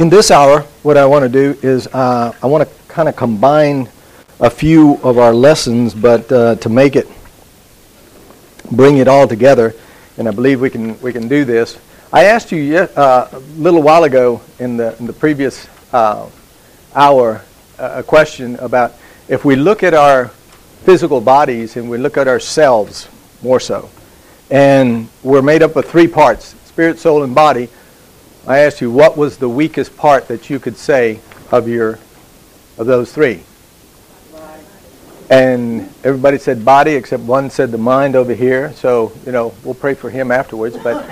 In this hour, what I want to do is I want to kind of combine a few of our lessons, but to make it, bring it all together, and I believe we can do this. I asked you a little while ago in the previous hour a question about if we look at our physical bodies and we look at ourselves more so, and we're made up of three parts: spirit, soul, and body. I asked you, what was the weakest part that you could say of those three? Body. And everybody said body, except one said the mind over here. So, we'll pray for him afterwards. But,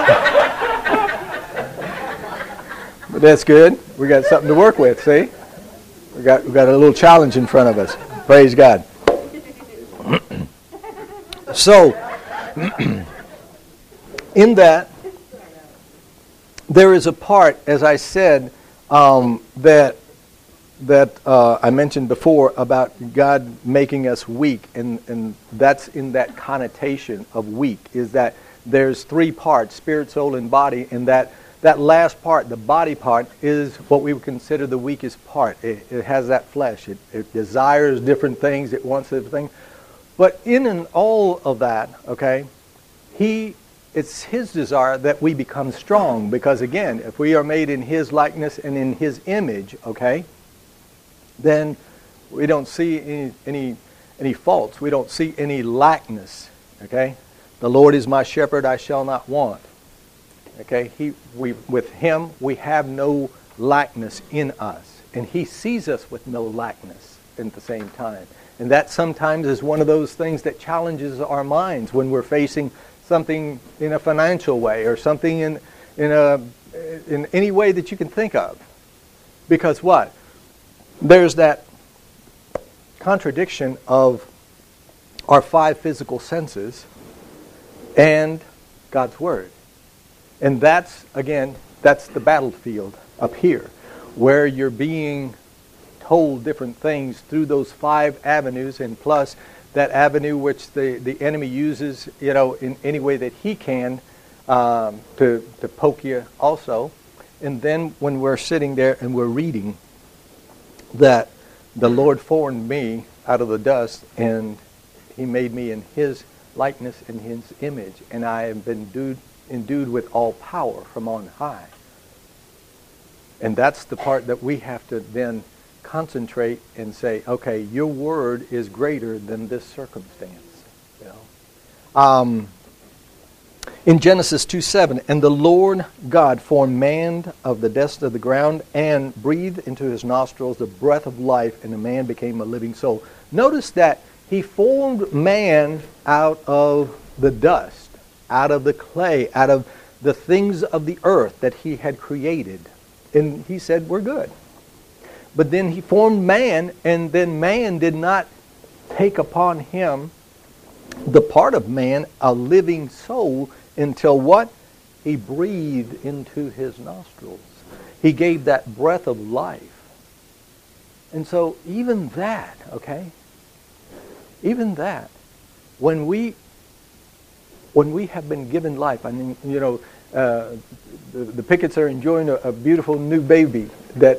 but that's good. We got something to work with, see? We got a little challenge in front of us. Praise God. So, in that, there is a part, as I said, that I mentioned before about God making us weak, and that's in that connotation of weak, is that there's three parts: spirit, soul, and body, and that last part, the body part, is what we would consider the weakest part. It has that flesh. It desires different things. It wants different things. But in and all of that, okay, it's His desire that we become strong, because again, if we are made in His likeness and in His image, okay, then we don't see any faults. We don't see any lackness, okay. The Lord is my shepherd; I shall not want. Okay, with Him we have no lackness in us, and He sees us with no lackness at the same time. And that sometimes is one of those things that challenges our minds when we're facing something in a financial way, or something in any way that you can think of. Because what? There's that contradiction of our five physical senses and God's Word. And that's the battlefield up here, where you're being told different things through those five avenues, and plus that avenue which the enemy uses, in any way that he can to poke you also. And then when we're sitting there and we're reading that the Lord formed me out of the dust, and He made me in His likeness and His image, and I have been endued with all power from on high. And that's the part that we have to then concentrate and say, okay, your word is greater than this circumstance. In Genesis 2:7, and the Lord God formed man of the dust of the ground and breathed into his nostrils the breath of life, and the man became a living soul. Notice that He formed man out of the dust, out of the clay, out of the things of the earth that He had created. And He said, we're good. But then He formed man, and then man did not take upon him the part of man, a living soul, until what? He breathed into his nostrils. He gave that breath of life. And so even that, okay, even that, when we have been given life, I mean, the Picketts are enjoying a beautiful new baby that,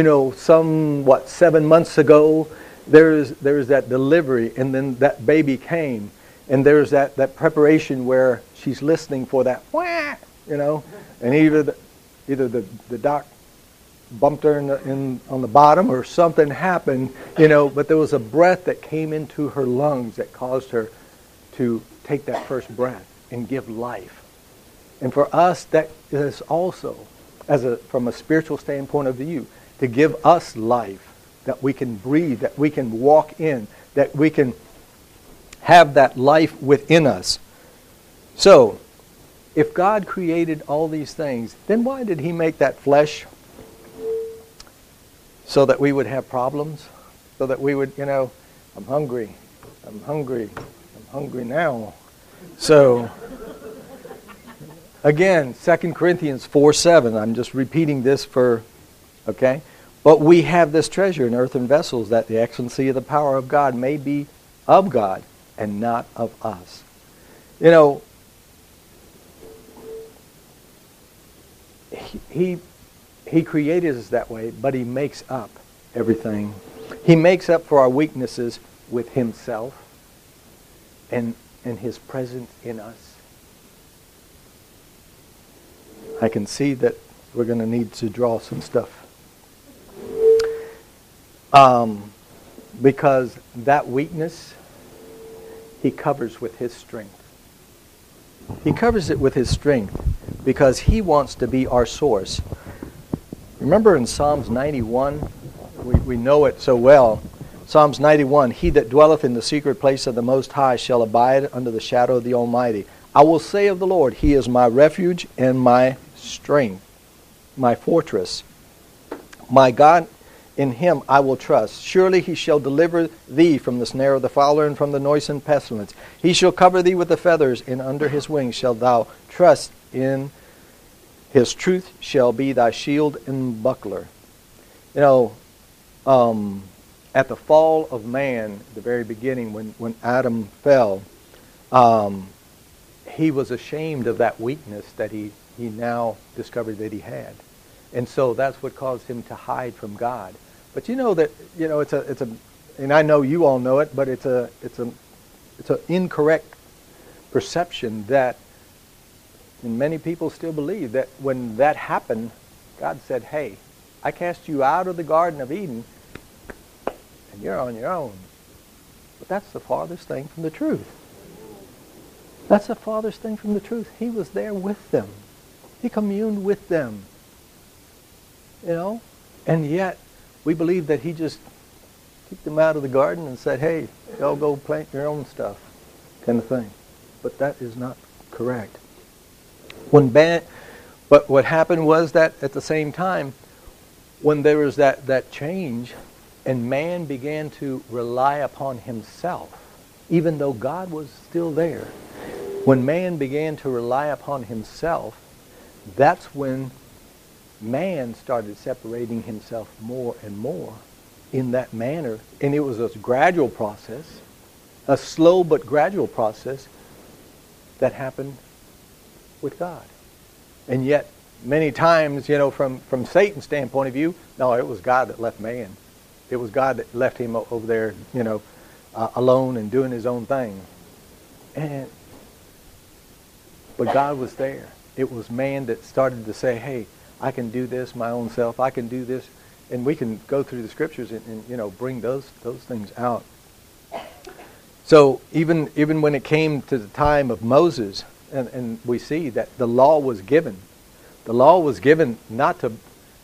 7 months ago, there's that delivery, and then that baby came, and there's that preparation where she's listening for that, and either the doc bumped her on the bottom, or something happened, but there was a breath that came into her lungs that caused her to take that first breath and give life. And for us, that is also, from a spiritual standpoint of view, to give us life, that we can breathe, that we can walk in, that we can have that life within us. So, if God created all these things, then why did He make that flesh? So that we would have problems? So that we would, I'm hungry now. So, again, 2 Corinthians 4:7, I'm just repeating this okay? But we have this treasure in earthen vessels, that the excellency of the power of God may be of God and not of us. He He created us that way, but He makes up everything. He makes up for our weaknesses with Himself and His presence in us. I can see that we're going to need to draw some stuff. Because that weakness, He covers with His strength. He covers it with His strength because He wants to be our source. Remember in Psalms 91, we know it so well. Psalms 91, He that dwelleth in the secret place of the Most High shall abide under the shadow of the Almighty. I will say of the Lord, He is my refuge and my strength, my fortress. My God, in Him I will trust. Surely He shall deliver thee from the snare of the fowler and from the noisome pestilence. He shall cover thee with the feathers, and under His wings shalt thou trust. In His truth shall be thy shield and buckler. You know, at the fall of man, the very beginning, when Adam fell, he was ashamed of that weakness that he now discovered that he had. And so that's what caused him to hide from God. But you know that, it's a, and I know you all know it, but it's an incorrect perception that, and many people still believe that when that happened, God said, hey, I cast you out of the Garden of Eden, and you're on your own. But that's the farthest thing from the truth. That's the farthest thing from the truth. He was there with them. He communed with them. And yet we believe that He just kicked them out of the garden and said, hey, y'all go plant your own stuff, kind of thing. But that is not correct. But what happened was that at the same time, when there was that change, and man began to rely upon himself, even though God was still there, when man began to rely upon himself, that's when man started separating himself more and more in that manner. And it was a gradual process, a slow but gradual process that happened with God. And yet, many times, from Satan's standpoint of view, no, it was God that left man. It was God that left him over there, alone and doing his own thing. But God was there. It was man that started to say, hey, I can do this my own self. I can do this. And we can go through the scriptures and bring those things out. So even when it came to the time of Moses, and we see that the law was given. The law was given not to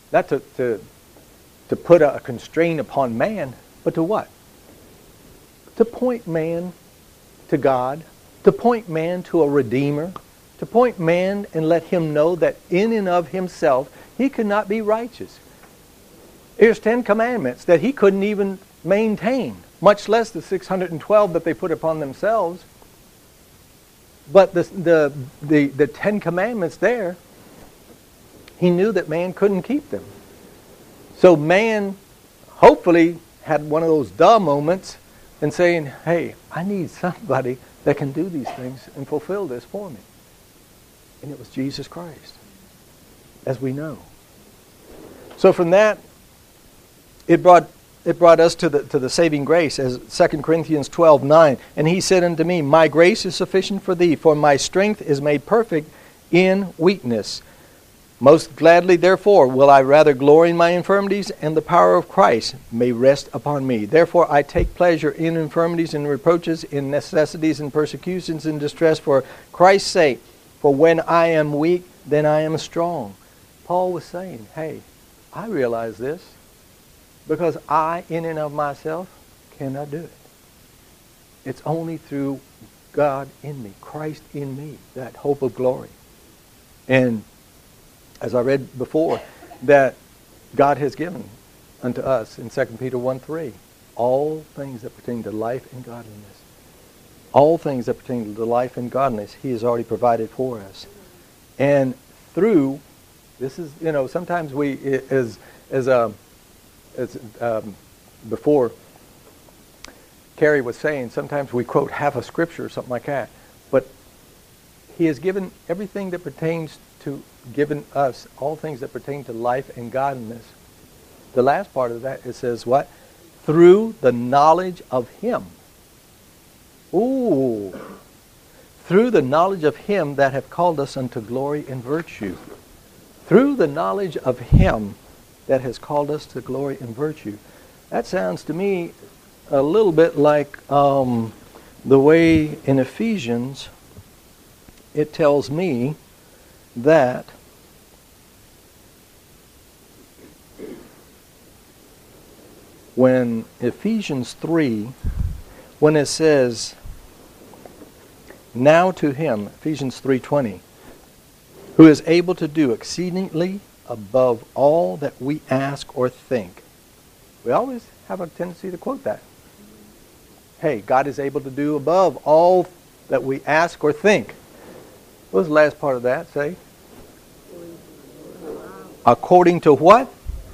put a constraint upon man, but to what? To point man to God, to point man to a Redeemer, to point man and let him know that in and of himself he could not be righteous. Here's 10 commandments that he couldn't even maintain, much less the 612 that they put upon themselves. But the 10 commandments there, he knew that man couldn't keep them. So man hopefully had one of those duh moments and saying, hey, I need somebody that can do these things and fulfill this for me. And it was Jesus Christ, as we know. So from that, it brought us to the saving grace, as 2 Corinthians 12:9. And He said unto me, my grace is sufficient for thee, for my strength is made perfect in weakness. Most gladly, therefore, will I rather glory in my infirmities, and the power of Christ may rest upon me. Therefore I take pleasure in infirmities and reproaches, in necessities and persecutions and distress, for Christ's sake. For when I am weak, then I am strong. Paul was saying, hey, I realize this, because I, in and of myself, cannot do it. It's only through God in me, Christ in me, that hope of glory. And as I read before, that God has given unto us in 2 Peter 1:3, all things that pertain to life and godliness. All things that pertain to life and godliness, He has already provided for us. And through, this is, sometimes we, as before Carrie was saying, sometimes we quote half a scripture or something like that. But He has given everything that pertains given us all things that pertain to life and godliness. The last part of that, it says what? Through the knowledge of Him. Ooh. Through the knowledge of Him that hath called us unto glory and virtue. Through the knowledge of Him that has called us to glory and virtue. That sounds to me a little bit like the way in Ephesians it tells me that when Ephesians 3, when it says, now to Him, Ephesians 3:20, who is able to do exceedingly above all that we ask or think. We always have a tendency to quote that. Hey, God is able to do above all that we ask or think. What was the last part of that? Say. According to what?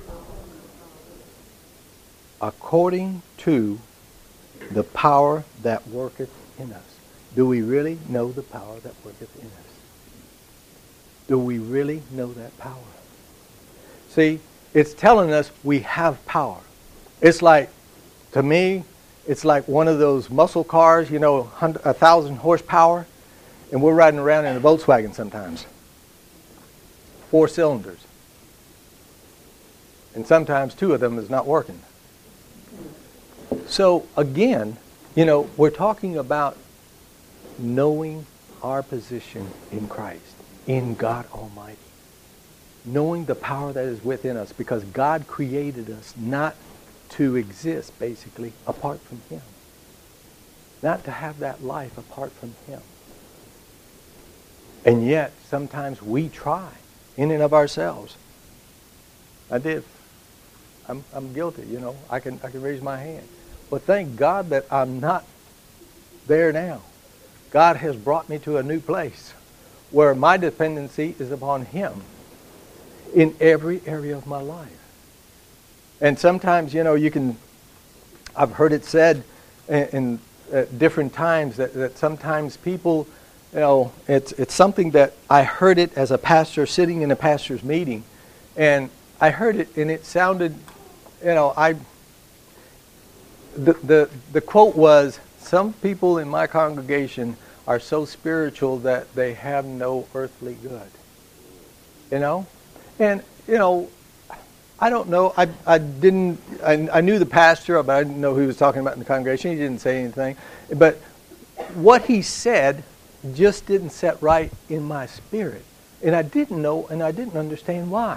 According to the power that worketh in us. Do we really know the power that worketh in us? Do we really know that power? See, it's telling us we have power. It's like, to me, it's like one of those muscle cars, 1,000 horsepower, and we're riding around in a Volkswagen sometimes. 4 cylinders. And sometimes 2 of them is not working. So, again, we're talking about knowing our position in Christ, in God Almighty. Knowing the power that is within us, because God created us not to exist, basically, apart from Him. Not to have that life apart from Him. And yet, sometimes we try, in and of ourselves. I did. I'm guilty, I can raise my hand. But thank God that I'm not there now. God has brought me to a new place where my dependency is upon Him in every area of my life. And sometimes, I've heard it said in different times that sometimes people, it's something that I heard it as a pastor sitting in a pastor's meeting. And I heard it and it sounded, the quote was, some people in my congregation are so spiritual that they have no earthly good. And, I don't know. I knew the pastor, but I didn't know who he was talking about in the congregation. He didn't say anything. But what he said just didn't set right in my spirit. And I didn't know, and I didn't understand why.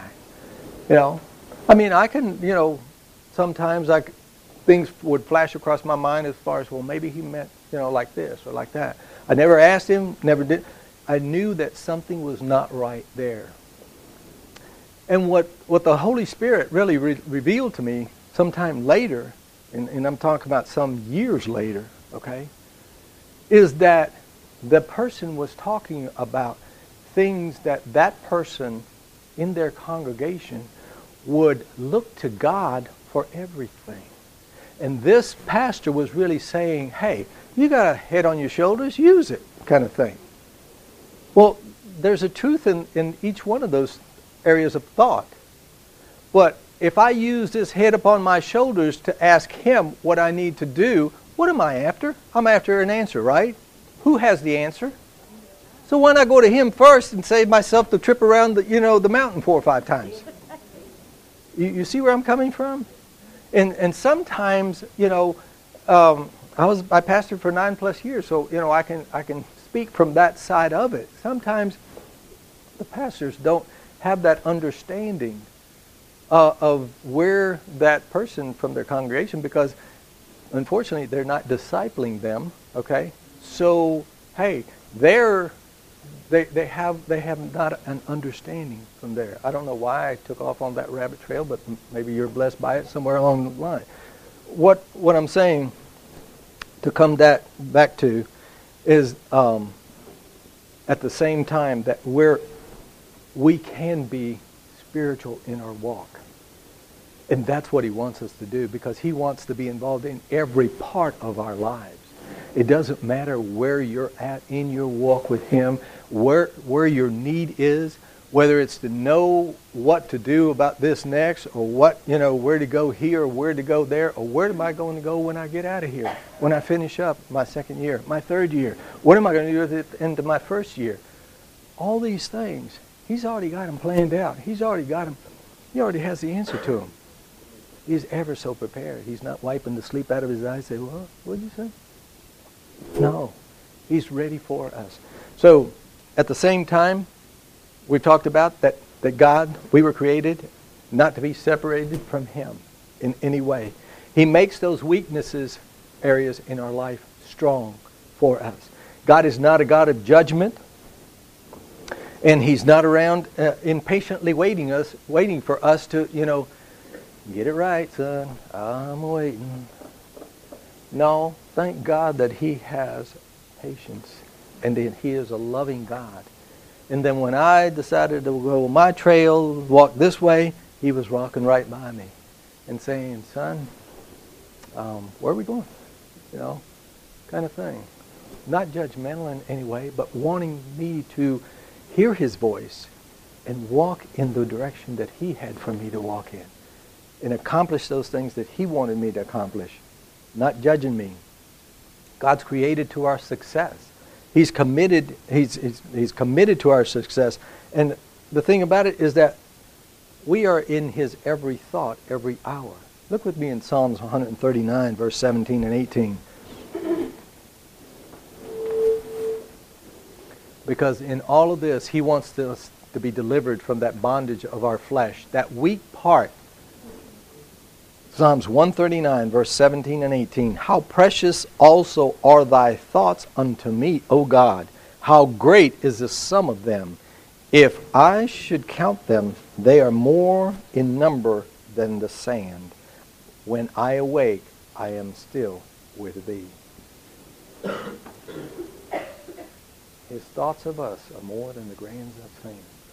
I mean, I can, sometimes things would flash across my mind as far as, well, maybe he meant, like this or like that. I never asked him, never did. I knew that something was not right there. And what the Holy Spirit really revealed to me sometime later, and I'm talking about some years later, okay, is that the person was talking about things that person in their congregation would look to God for everything. And this pastor was really saying, hey, you got a head on your shoulders, use it, kind of thing. Well, there's a truth in each one of those areas of thought. But if I use this head upon my shoulders to ask Him what I need to do, what am I after? I'm after an answer, right? Who has the answer? So why not go to Him first and save myself the trip around the mountain 4 or 5 times? You see where I'm coming from? And sometimes, I pastored for 9+ years, so I can speak from that side of it. Sometimes the pastors don't have that understanding of where that person from their congregation, because unfortunately they're not discipling them. Okay, so hey, they have not an understanding from there. I don't know why I took off on that rabbit trail, but maybe you're blessed by it somewhere along the line. What I'm saying to come back to is at the same time that we can be spiritual in our walk. And that's what He wants us to do, because He wants to be involved in every part of our lives. It doesn't matter where you're at in your walk with Him, where your need is, Whether it's to know what to do about this next, or what, where to go here, or where to go there, or where am I going to go when I get out of here, when I finish up my second year, my third year, what am I going to do at the end of my first year? All these things, He's already got them planned out. He's already got them. He already has the answer to them. He's ever so prepared. He's not wiping the sleep out of His eyes and say, well, what did you say? No. He's ready for us. So, at the same time, we talked about that God, we were created not to be separated from Him in any way. He makes those weaknesses, areas in our life, strong for us. God is not a God of judgment, and He's not around impatiently waiting for us to, get it right, son. I'm waiting. No, thank God that He has patience, and that He is a loving God. And then when I decided to go my trail, walk this way, He was walking right by me and saying, son, where are we going? Kind of thing. Not judgmental in any way, but wanting me to hear His voice and walk in the direction that He had for me to walk in and accomplish those things that He wanted me to accomplish, not judging me. God's created to our success. He's committed. He's committed to our success. And the thing about it is that we are in His every thought, every hour. Look with me in Psalms 139, verse 17 and 18. Because in all of this, He wants us to be delivered from that bondage of our flesh, that weak part. Psalms 139, verse 17 and 18. How precious also are thy thoughts unto me, O God. How great is the sum of them. If I should count them, they are more in number than the sand. When I awake, I am still with Thee. His thoughts of us are more than the grains of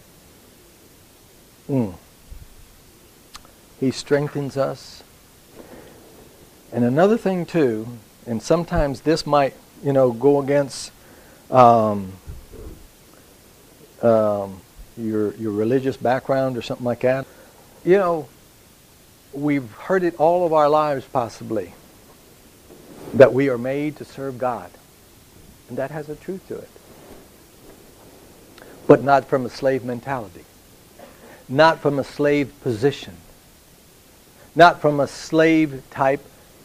sand. He strengthens us. And another thing too, and sometimes this might, go against your religious background or something like that. We've heard it all of our lives possibly, that we are made to serve God. And that has a truth to it. But not from a slave mentality. Not from a slave position. Not from a slave type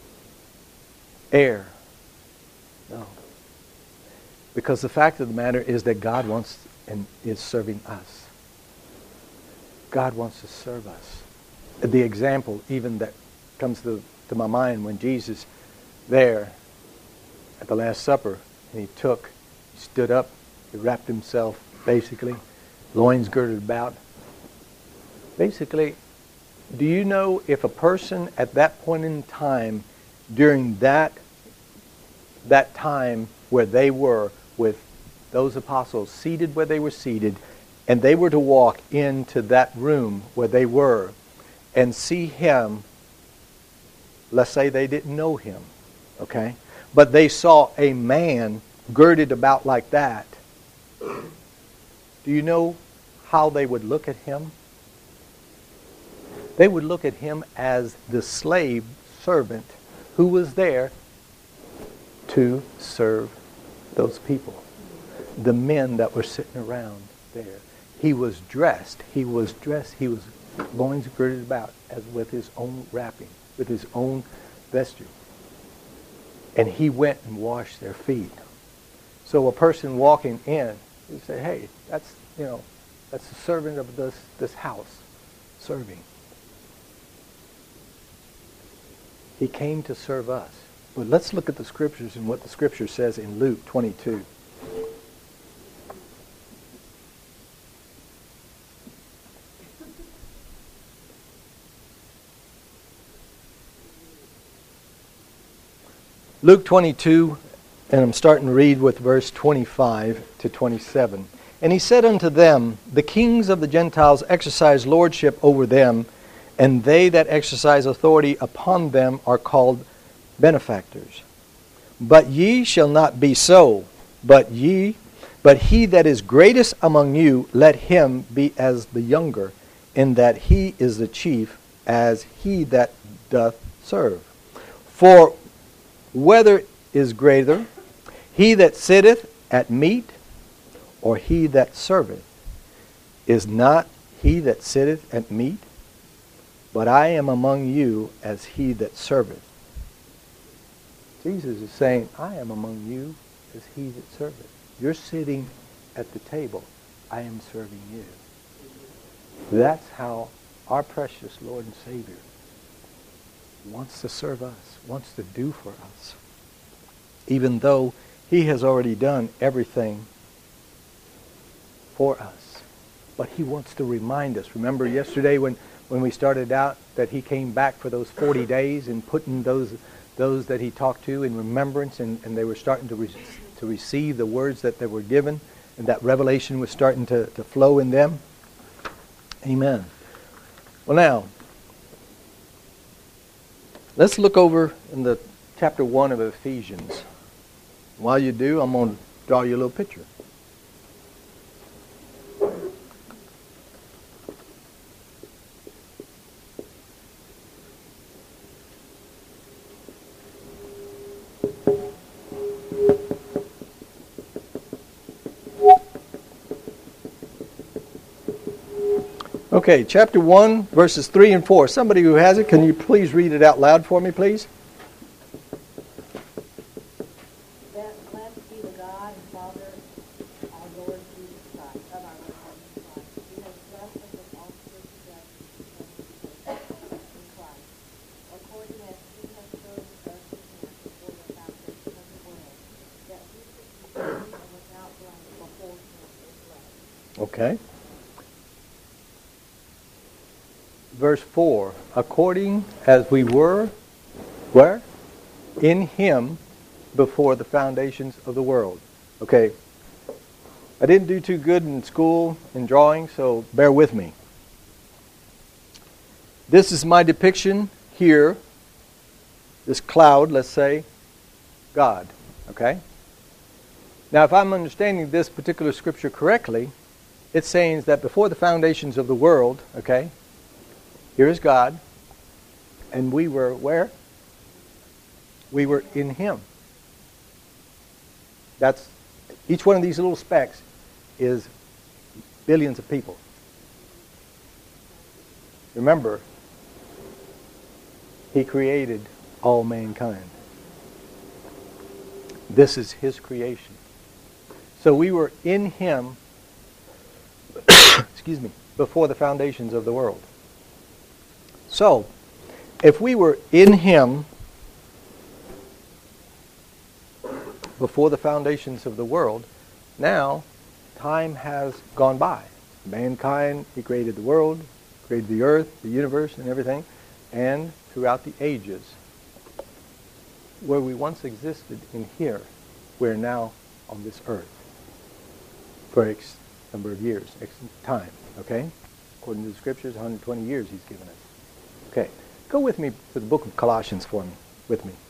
air. No. Because the fact of the matter is that God wants and is serving us. God wants to serve us. The example even that comes to my mind when Jesus there at the Last Supper, and he stood up, he wrapped himself basically, loins girded about. Basically, do you know if a person at that point in time, during that time where they were with those apostles seated where they were seated, and they were to walk into that room where they were and see Him, let's say they didn't know Him, okay? But they saw a man girded about like that. Do you know how they would look at Him? They would look at Him as the slave servant who was there to serve those people. The men that were sitting around there. He was dressed, loins girded about as with his own wrapping, with his own vesture. And he went and washed their feet. So a person walking in, you say, hey, that's the servant of this house serving. He came to serve us. But let's look at the scriptures and what the scripture says in Luke 22. Luke 22, and I'm starting to read with verse 25 to 27. And he said unto them, the kings of the Gentiles exercise lordship over them, and they that exercise authority upon them are called benefactors. But ye shall not be so, but ye But he that is greatest among you, let him be as the younger, in that he is the chief, as he that doth serve. For whether is greater, he that sitteth at meat, or he that serveth? Is not he that sitteth at meat? But I am among you as he that serveth. Jesus is saying, I am among you as he that serveth. You're sitting at the table. I am serving you. That's how our precious Lord and Savior wants to serve us, wants to do for us. Even though he has already done everything for us. But he wants to remind us. Remember yesterday when we started out that he came back for those 40 days and putting those that he talked to in remembrance, and they were starting to receive the words that they were given, and that revelation was starting to flow in them. Amen. Well, now, let's look over in the chapter 1 of Ephesians. While you do, I'm going to draw you a little picture. Okay, chapter 1, verses 3 and 4. Somebody who has it, can you please read it out loud for me, please? Blessed be the God and Father, our Lord Jesus Christ, of our Lord Jesus Christ, who has blessed us with all spiritual blessings in Christ, according as he has chosen us in him before the foundation of the world, that we should be holy and without blame before him in love. Okay. Verse 4, according as we were, where? In him before the foundations of the world. Okay. I didn't do too good in school in drawing, so bear with me. This is my depiction here. This cloud, let's say, God. Okay? Now, if I'm understanding this particular scripture correctly, it's saying that before the foundations of the world, okay, here is God, and we were where? We were in him. That's each one of these little specks is billions of people. Remember, he created all mankind. This is his creation. So we were in him, excuse me, before the foundations of the world. So, if we were in him before the foundations of the world, now time has gone by. Mankind, he created the world, created the earth, the universe, and everything, and throughout the ages, where we once existed in here, we're now on this earth for X number of years, X time, okay? According to the scriptures, 120 years he's given us. Okay, go with me to the book of Colossians for me, with me.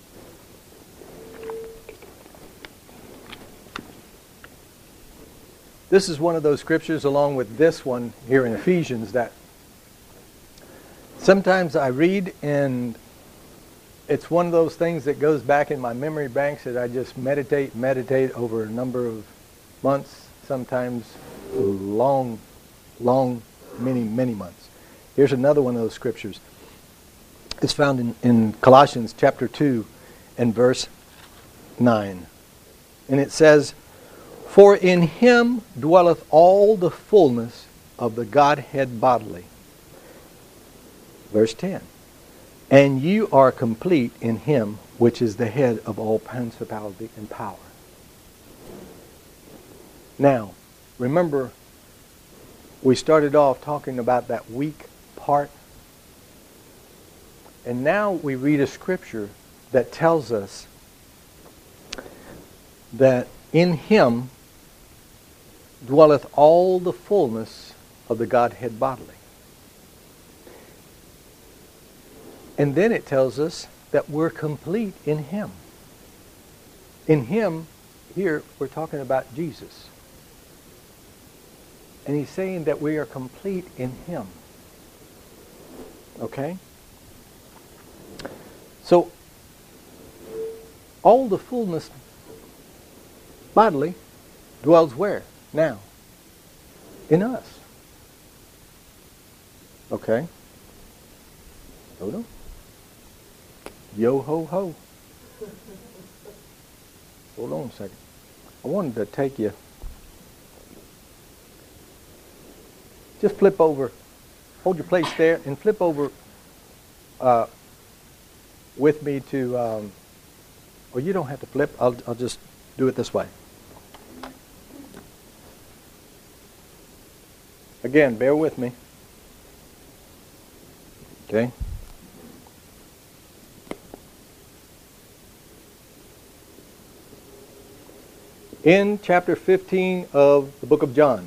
This is one of those scriptures, along with this one here in Ephesians, that sometimes I read and it's one of those things that goes back in my memory banks that I just meditate over a number of months, sometimes long, many months. Here's another one of those scriptures. It's found in Colossians chapter 2 and verse 9. And it says, for in him dwelleth all the fullness of the Godhead bodily. Verse 10. And you are complete in him, which is the head of all principality and power. Now, remember, we started off talking about that weak part. And now we read a scripture that tells us that in him dwelleth all the fullness of the Godhead bodily. And then it tells us that we're complete in him. In him here we're talking about Jesus. And he's saying that we are complete in him. Okay? So, all the fullness bodily dwells where? Now. In us. Okay? Hold on. Yo ho ho. Hold on a second. I wanted to take you. Just flip over. Hold your place there and flip over with me to. Or you don't have to flip. I'll just do it this way. Again, bear with me. Okay. In chapter 15 of the book of John,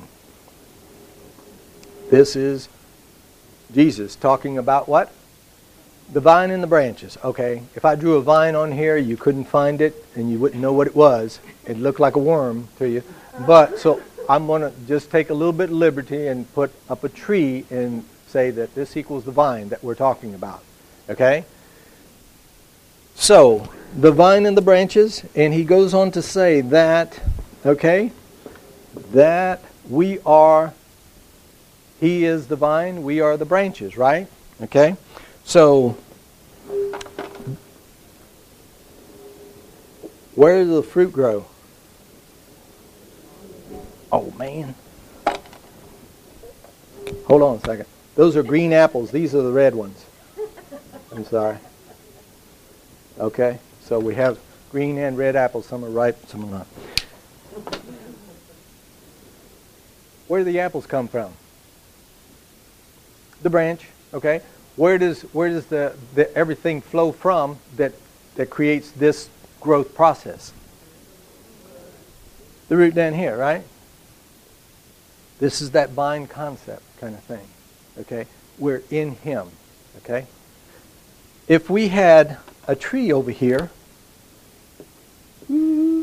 this is Jesus talking about what? The vine and the branches. Okay, if I drew a vine on here, you couldn't find it and you wouldn't know what it was. It looked like a worm to you. But so I'm going to just take a little bit of liberty and put up a tree and say that this equals the vine that we're talking about. Okay? So, the vine and the branches, and he goes on to say that, okay, that we are, he is the vine, we are the branches, right? Okay? So, where does the fruit grow? Oh, man. Hold on a second. Those are green apples. These are the red ones. I'm sorry. Okay, so we have green and red apples. Some are ripe, some are not. Where do the apples come from? The branch. Okay. Where does the everything flow from that creates this growth process? The root down here, right? This is that vine concept kind of thing. Okay, we're in him. Okay. If we had a tree over here, can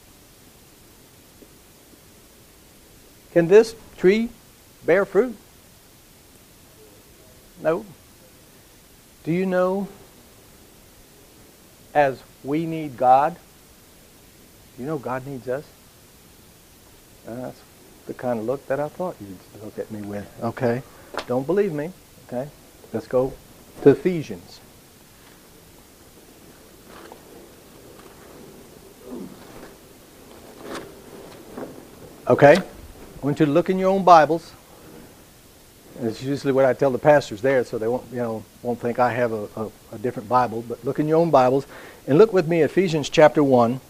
this tree bear fruit? No. Do you know, as we need God, do you know God needs us? That's the kind of look that I thought you'd look at me with. Okay. Don't believe me. Okay. Let's go to Ephesians. Okay, I want you to look in your own Bibles. It's usually what I tell the pastors there, so they won't think I have a different Bible. But look in your own Bibles and look with me at Ephesians chapter 1,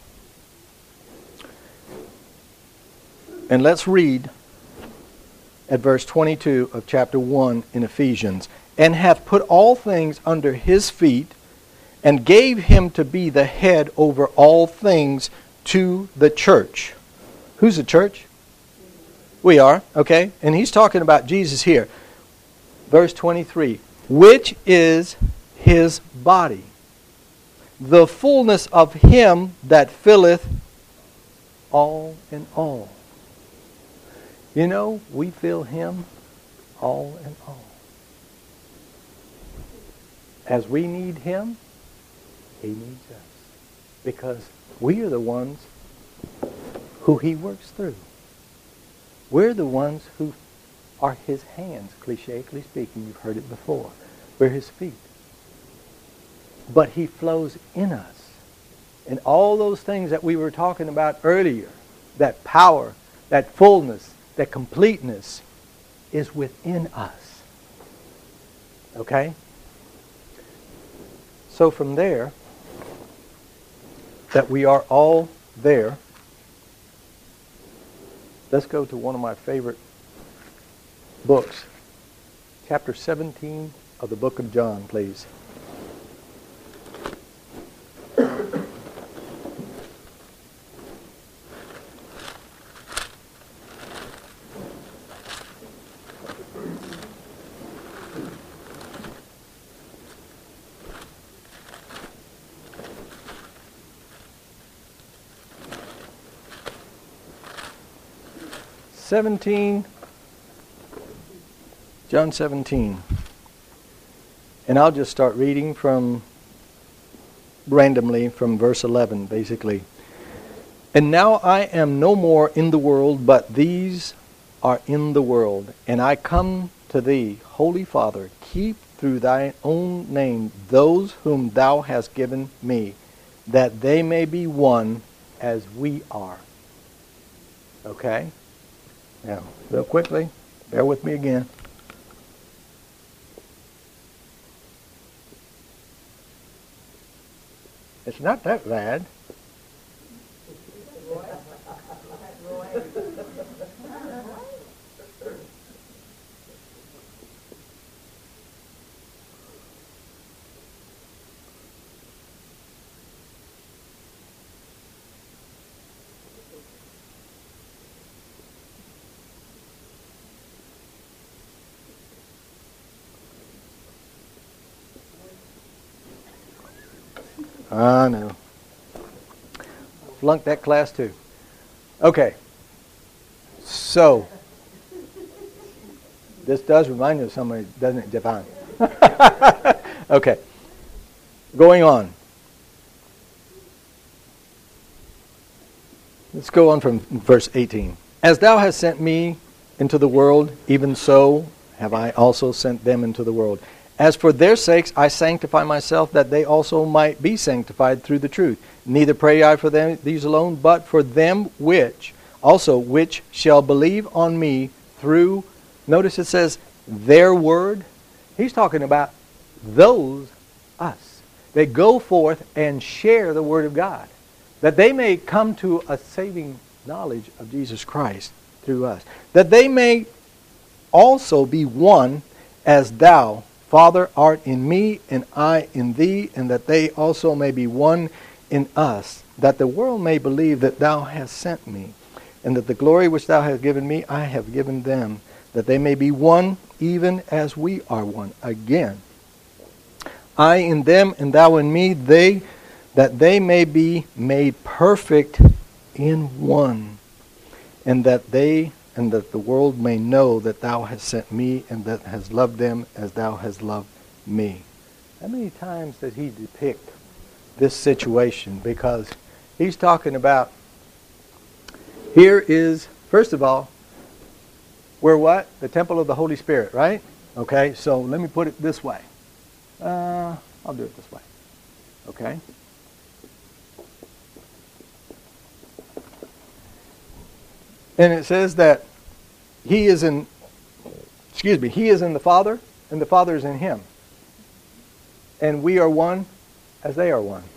and let's read at verse 22 of chapter 1 in Ephesians. And hath put all things under his feet, and gave him to be the head over all things to the church. Who's the church? We are, okay? And he's talking about Jesus here. Verse 23, which is his body, the fullness of him that filleth all in all. You know, we fill him all in all. As we need him, he needs us. Because we are the ones who he works through. We're the ones who are his hands, cliché speaking. You've heard it before. We're his feet. But he flows in us. And all those things that we were talking about earlier, that power, that fullness, that completeness, is within us. Okay? So from there, that we are all there, let's go to one of my favorite books. Chapter 17 of the book of John, please. 17. John 17. And I'll just start reading from randomly from verse 11, basically. And now I am no more in the world, but these are in the world. And I come to thee, Holy Father, keep through thy own name those whom thou hast given me, that they may be one as we are. Okay? Now, real quickly, bear with me again. It's not that bad. I know. Flunked that class too. Okay. So, this does remind you of somebody, doesn't it, Japan? Okay. Going on. Let's go on from verse 18. As thou hast sent me into the world, even so have I also sent them into the world. As for their sakes, I sanctify myself, that they also might be sanctified through the truth. Neither pray I for them, these alone, but for them which shall believe on me through, notice it says, their word. He's talking about those, us, that go forth and share the word of God, that they may come to a saving knowledge of Jesus Christ through us, that they may also be one as thou, Father, art in me, and I in thee, and that they also may be one in us, that the world may believe that thou hast sent me, and that the glory which thou hast given me, I have given them, that they may be one, even as we are one. Again, I in them, and thou in me, that they may be made perfect in one, and that the world may know that thou hast sent me, and that hast loved them as thou hast loved me. How many times does he depict this situation? Because he's talking about, here is, first of all, we're what? The temple of the Holy Spirit, right? Okay, so let me put it this way. I'll do it this way. Okay? And it says that he is in the Father, and the Father is in him. And we are one as they are one.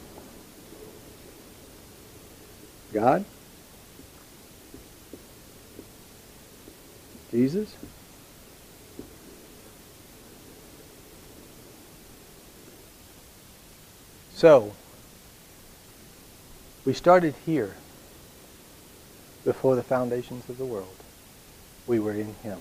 God, Jesus, so we started here before the foundations of the world. We were in him.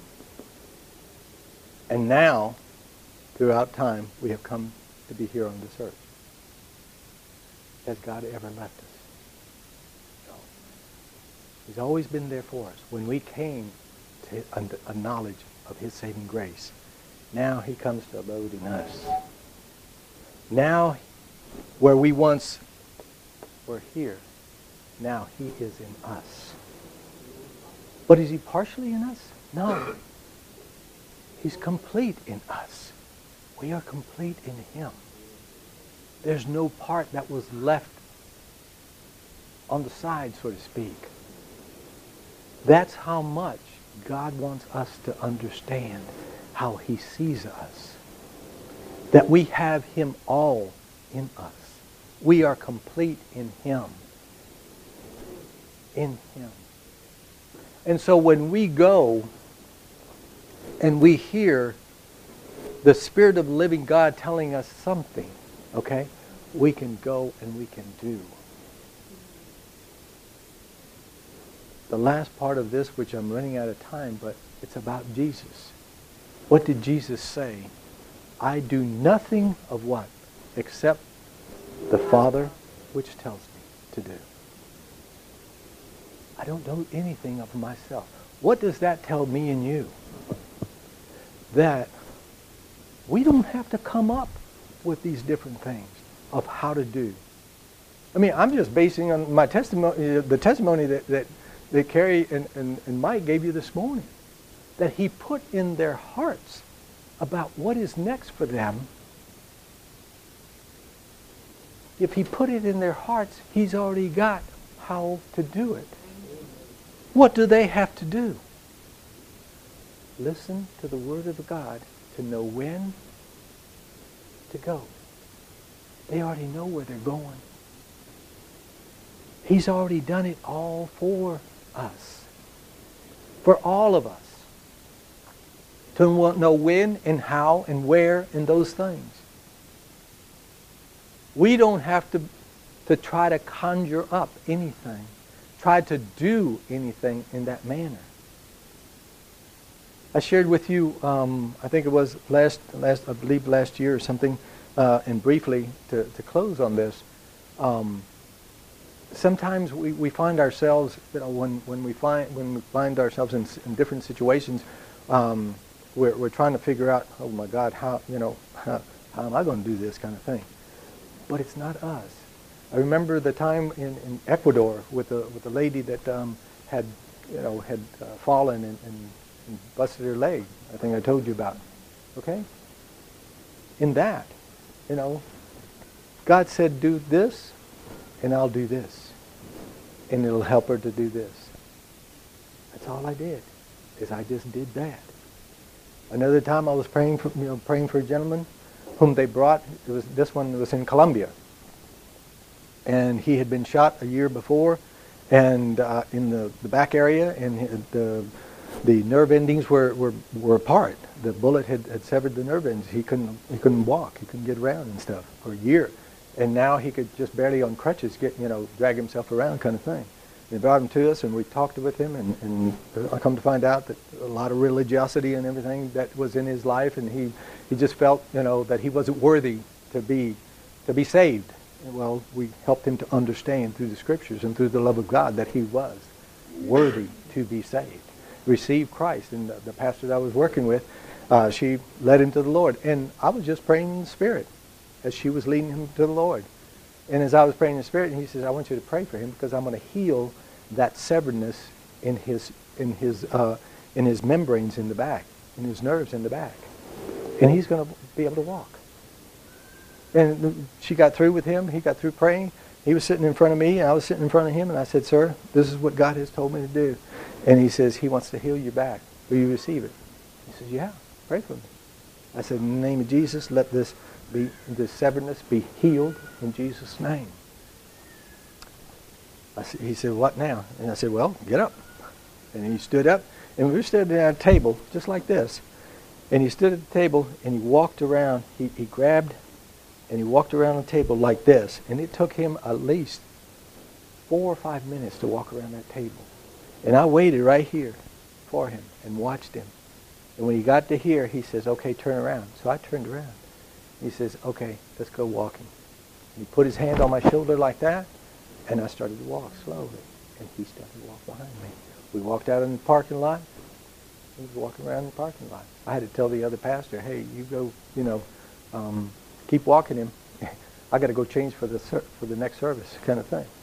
And now, throughout time, we have come to be here on this earth. Has God ever left us? No. He's always been there for us. When we came to a knowledge of his saving grace, now he comes to abode in us. Now, where we once were here, now he is in us. But is he partially in us? No. He's complete in us. We are complete in him. There's no part that was left on the side, so to speak. That's how much God wants us to understand how he sees us. That we have him all in us. We are complete in him. In him. And so when we go and we hear the Spirit of the living God telling us something, okay, we can go and we can do. The last part of this, which I'm running out of time, but it's about Jesus. What did Jesus say? I do nothing of what? Except the Father which tells me to do. I don't do anything of myself. What does that tell me and you? That we don't have to come up with these different things of how to do. I mean, I'm just basing on my testimony, the testimony that Carrie and Mike gave you this morning, that he put in their hearts about what is next for them. If he put it in their hearts, he's already got how to do it. What do they have to do? Listen to the Word of God to know when to go. They already know where they're going. He's already done it all for us. For all of us. To know when and how and where and those things. We don't have to try to conjure up anything. Try to do anything in that manner. I shared with you, I think it was last year or something, and briefly to close on this. Sometimes we find ourselves, when we find ourselves in different situations, we're trying to figure out, oh my God, how am I going to do this kind of thing? But it's not us. I remember the time in Ecuador with the lady that had fallen and busted her leg. I think I told you about. Okay? In that, God said, do this, and I'll do this. And it'll help her to do this. That's all I did, is I just did that. Another time I was praying for a gentleman whom they brought. This one was in Colombia. And he had been shot a year before, and in the back area, and the nerve endings were apart. The bullet had severed the nerve ends. He couldn't walk. He couldn't get around and stuff for a year. And now he could just barely on crutches drag himself around kind of thing. They brought him to us, and we talked with him, and I come to find out that a lot of religiosity and everything that was in his life, and he just felt that he wasn't worthy to be saved. Well, we helped him to understand through the Scriptures and through the love of God that he was worthy to be saved. Receive Christ. And the pastor that I was working with, she led him to the Lord. And I was just praying in the Spirit as she was leading him to the Lord. And as I was praying in the Spirit, he says, I want you to pray for him because I'm going to heal that severedness in his membranes in the back, in his nerves in the back. And he's going to be able to walk. And she got through with him. He got through praying. He was sitting in front of me, and I was sitting in front of him, and I said, sir, this is what God has told me to do. And he says, he wants to heal your back. Will you receive it? He says, yeah, pray for me. I said, in the name of Jesus, let this severedness be healed in Jesus' name. He said, what now? And I said, well, get up. And he stood up, and we were standing at a table just like this. And he stood at the table, and he walked around. He grabbed, and he walked around the table like this. And it took him at least 4 or 5 minutes to walk around that table. And I waited right here for him and watched him. And when he got to here, he says, okay, turn around. So I turned around. He says, okay, let's go walking. And he put his hand on my shoulder like that, and I started to walk slowly. And he started to walk behind me. We walked out in the parking lot. He was walking around the parking lot. I had to tell the other pastor, hey, you go, keep walking him. I got to go change for the next service, kind of thing.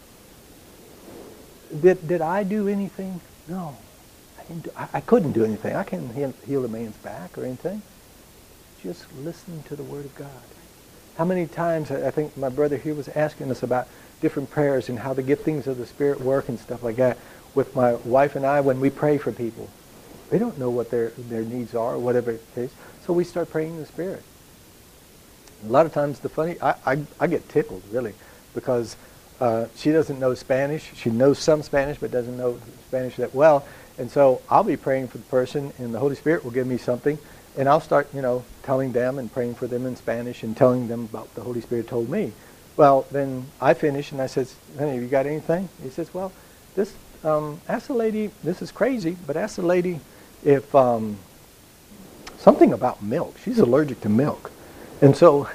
Did I do anything? No, I couldn't do anything. I couldn't heal a man's back or anything. Just listening to the Word of God. How many times I think my brother here was asking us about different prayers and how the giftings of the Spirit work and stuff like that. With my wife and I, when we pray for people, they don't know what their needs are or whatever it is. So we start praying in the Spirit. A lot of times I get tickled, really, because she doesn't know Spanish. She knows some Spanish, but doesn't know Spanish that well. And so I'll be praying for the person, and the Holy Spirit will give me something, and I'll start, telling them and praying for them in Spanish and telling them about what the Holy Spirit told me. Well, then I finish, and I says, honey, you got anything? He says, well, ask the lady, this is crazy, but ask the lady if something about milk. She's allergic to milk. And so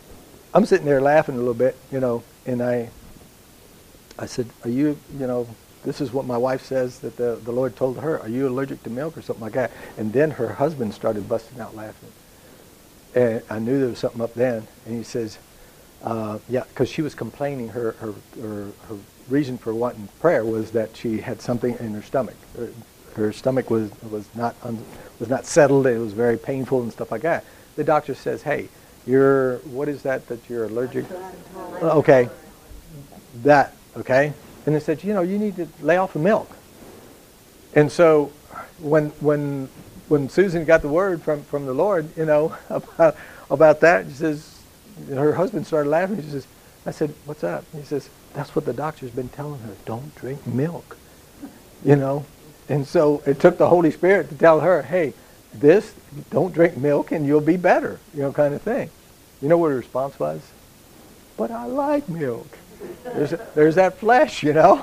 I'm sitting there laughing a little bit, and I said, are you, this is what my wife says that the Lord told her. Are you allergic to milk or something like that? And then her husband started busting out laughing. And I knew there was something up then. And he says, yeah, because she was complaining. Her reason for wanting prayer was that she had something in her stomach. Her stomach was not settled. It was very painful and stuff like that. The doctor says, hey, what is that you're allergic? Okay, that, okay. And they said, you need to lay off the milk. And so when Susan got the word from the Lord, about that, she says, her husband started laughing. She says, I said, what's up? He says, that's what the doctor's been telling her. Don't drink milk. And so it took the Holy Spirit to tell her, hey, don't drink milk and you'll be better, kind of thing. You know what her response was? But I like milk. There's that flesh, Yeah.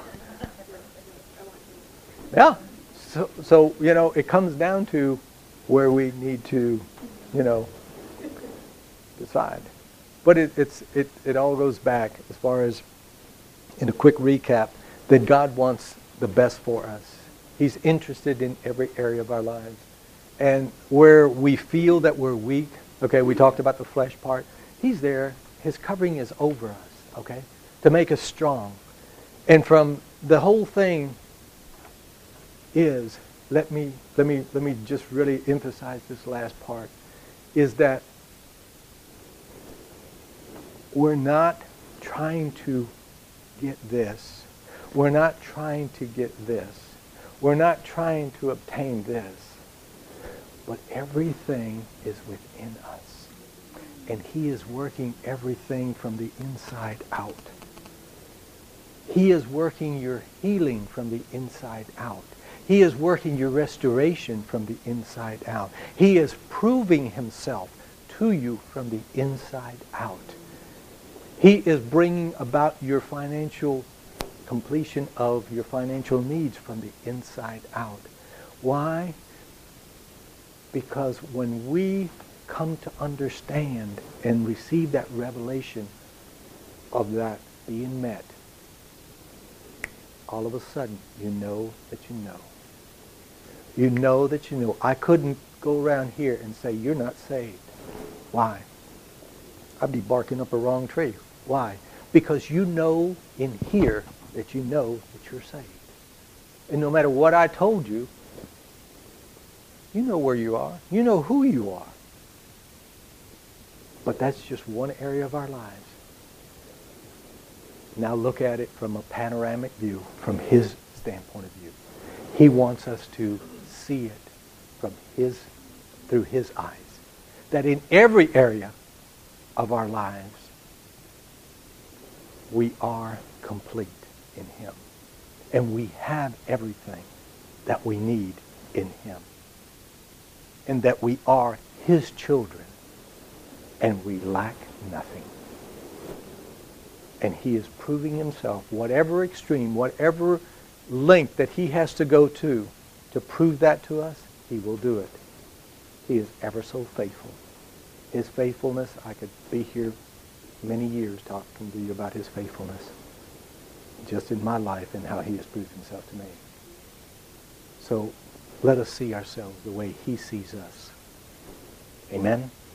So it comes down to where we need to, decide. But it all goes back, as far as, in a quick recap, that God wants the best for us. He's interested in every area of our lives. And where we feel that we're weak, okay, we talked about the flesh part, He's there. His covering is over us, okay, to make us strong. And from the whole thing is, let me just really emphasize this last part, is that we're not trying to get this. We're not trying to get this. We're not trying to obtain this. But everything is within us. And He is working everything from the inside out. He is working your healing from the inside out. He is working your restoration from the inside out. He is proving Himself to you from the inside out. He is bringing about your financial completion of your financial needs from the inside out. Why? Because when we come to understand and receive that revelation of that being met, all of a sudden you know that you know. You know that you know. I couldn't go around here and say, you're not saved. Why? I'd be barking up a wrong tree. Why? Because you know in here that you know that you're saved. And no matter what I told you, you know where you are. You know who you are. But that's just one area of our lives. Now look at it from a panoramic view, from His standpoint of view. He wants us to see it through His eyes. That in every area of our lives, we are complete in Him. And we have everything that we need in Him. And that we are His children. And we lack nothing. And He is proving Himself, whatever extreme, whatever length that He has to go to prove that to us, He will do it. He is ever so faithful. His faithfulness, I could be here many years talking to you about His faithfulness. Just in my life and how He has proved Himself to me. So let us see ourselves the way He sees us. Amen?